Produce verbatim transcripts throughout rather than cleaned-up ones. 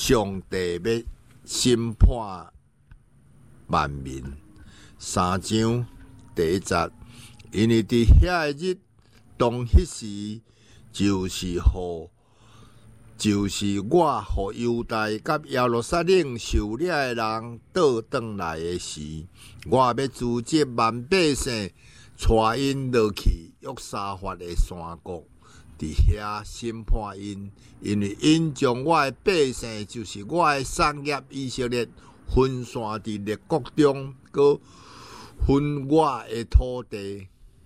上帝要审判万民。三章第一节，因为伫遐个日，当迄时，就是互，就是我互犹大甲耶路撒冷受掠的人倒转来的时，我要组织万百姓，带因落去约沙法的山谷，伫遐审判因，因为因将我的百姓，就是我的产业以色列，分散伫列国中，搁分我的土地，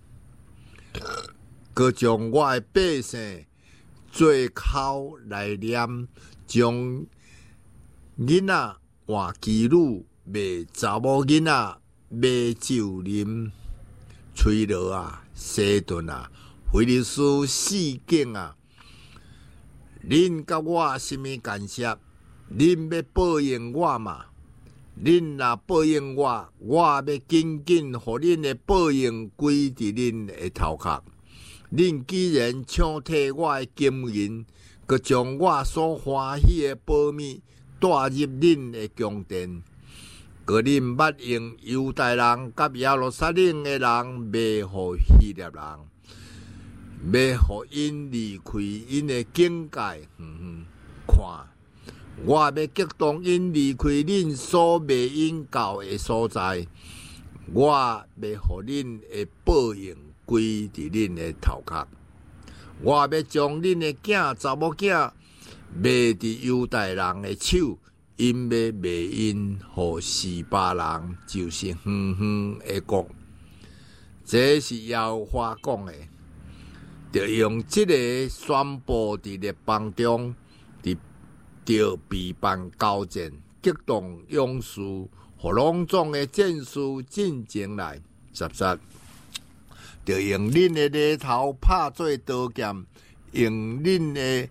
搁将我的百姓做口来念，将囡仔换妓女，卖查某囡仔，买酒啉，吹罗啊，西顿啊，菲利斯四境啊，恁甲我什么干涉？恁要报应我嘛？恁若报应我，我要紧紧互恁的报应归伫恁的头壳。恁既然抢摕我的金银，佮将我所欢喜的宝物带入恁的宫殿，佮恁捌用犹大人甲耶路撒冷的人卖互希腊人，要互因离开因的境界。嗯，看，我要激动因离开恁所卖因到的所在，我要互恁的报应归伫恁的头壳。我要将恁的囝查某囝卖伫犹大人的手，因要卖因互示巴人，就是远远的国。这是耶和华讲的，就用这个宣布伫列邦中，伫着备办交战，激动勇士，互隆重的战士进前来。十七，就用恁的犁头拍做刀剑，用恁的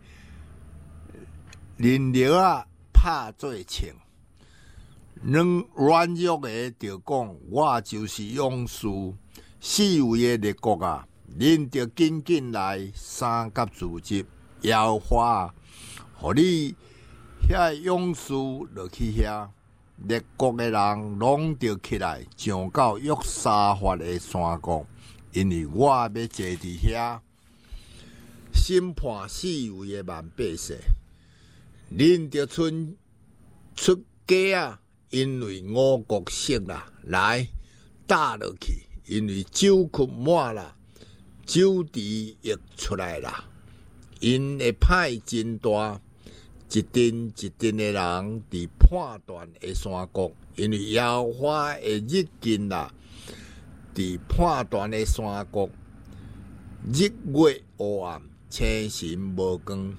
刃料啊拍做枪。软软弱的就讲，我就是勇士。四围的列国啊，恁就紧紧来三甲组织，耶和华，互你遐勇士落去遐，列国的人拢着起来，上到约沙法的山谷，因为我要坐伫遐审判四围的万百姓。恁着剩出家啊，因为五国色啦，来打落去，因为酒困满啦，酒池溢出来啦，因的歹真大。一阵一阵的人伫判断的山谷，因为耶和华的日近啦，伫判断的山谷，日月黑暗，星辰无光。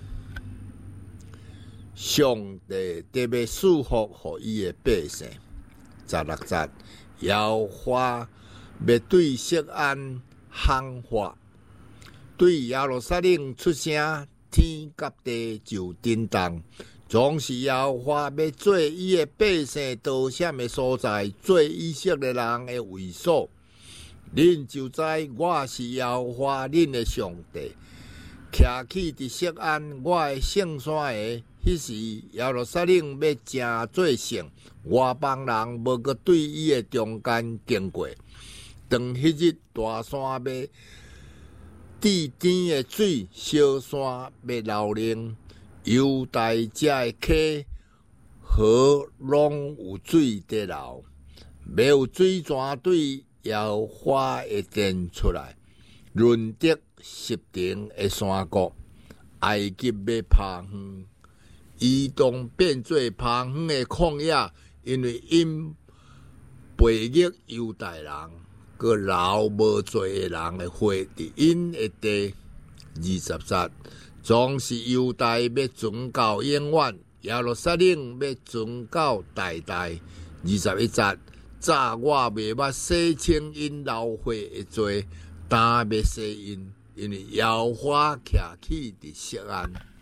上帝特别祝福互伊的百姓。十六节，耶和华要对锡安喊话，对耶路撒冷出声。天甲地就震动，总是耶和华要做伊的百姓逃闪的所在，做以色列人的位所。恁就知我是耶和华恁的上帝。徛起伫锡安，我的圣山下，迄时耶路撒冷要正做圣，外邦人无搁对伊的中间经过。当迄日大山要地甜的水，小山要流冷，犹大遮的溪河拢有水得流，没有水泉对耶和华会电出来。润泽十亭的山谷，埃及要趴远，移动变做趴远的旷野，因为因背逆犹大人。个留无做的人的血伫因的地。二十节，总是犹大要存到永远，耶路撒冷要存到代代。二十一节，早我未捌洗清因流血的罪，但要洗因，因为耶和华徛起伫锡安。